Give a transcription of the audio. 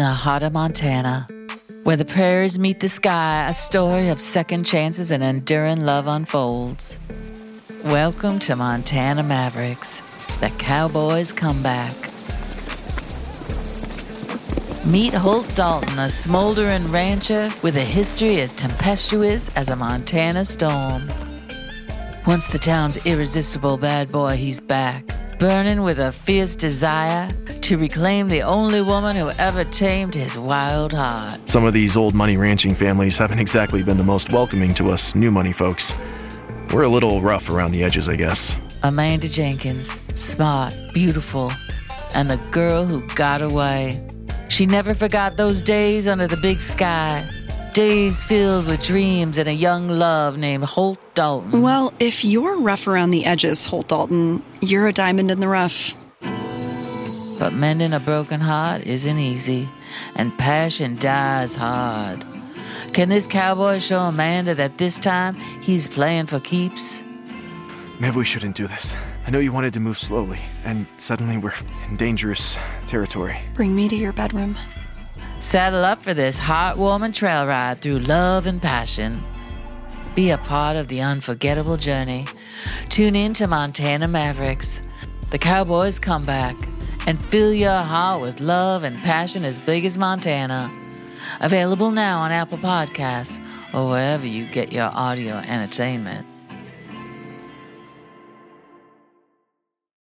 the heart of Montana. Where the prairies meet the sky, a story of second chances and enduring love unfolds. Welcome to Montana Mavericks, the Cowboys Comeback. Meet Holt Dalton, a smoldering rancher with a history as tempestuous as a Montana storm. Once the town's irresistible bad boy, he's back, burning with a fierce desire to reclaim the only woman who ever tamed his wild heart. Some of these old money ranching families haven't exactly been the most welcoming to us new money folks. We're a little rough around the edges, I guess. Amanda Jenkins, smart, beautiful, and the girl who got away. She never forgot those days under the big sky. Days filled with dreams and a young love named Holt Dalton. Well, if you're rough around the edges, Holt Dalton, you're a diamond in the rough. But mending a broken heart isn't easy, and passion dies hard. Can this cowboy show Amanda that this time he's playing for keeps? Maybe we shouldn't do this. I know you wanted to move slowly, and suddenly we're in dangerous territory. Bring me to your bedroom. Saddle up for this heartwarming trail ride through love and passion. Be a part of the unforgettable journey. Tune in to Montana Mavericks, the Cowboys Comeback, and fill your heart with love and passion as big as Montana. Available now on Apple Podcasts or wherever you get your audio entertainment.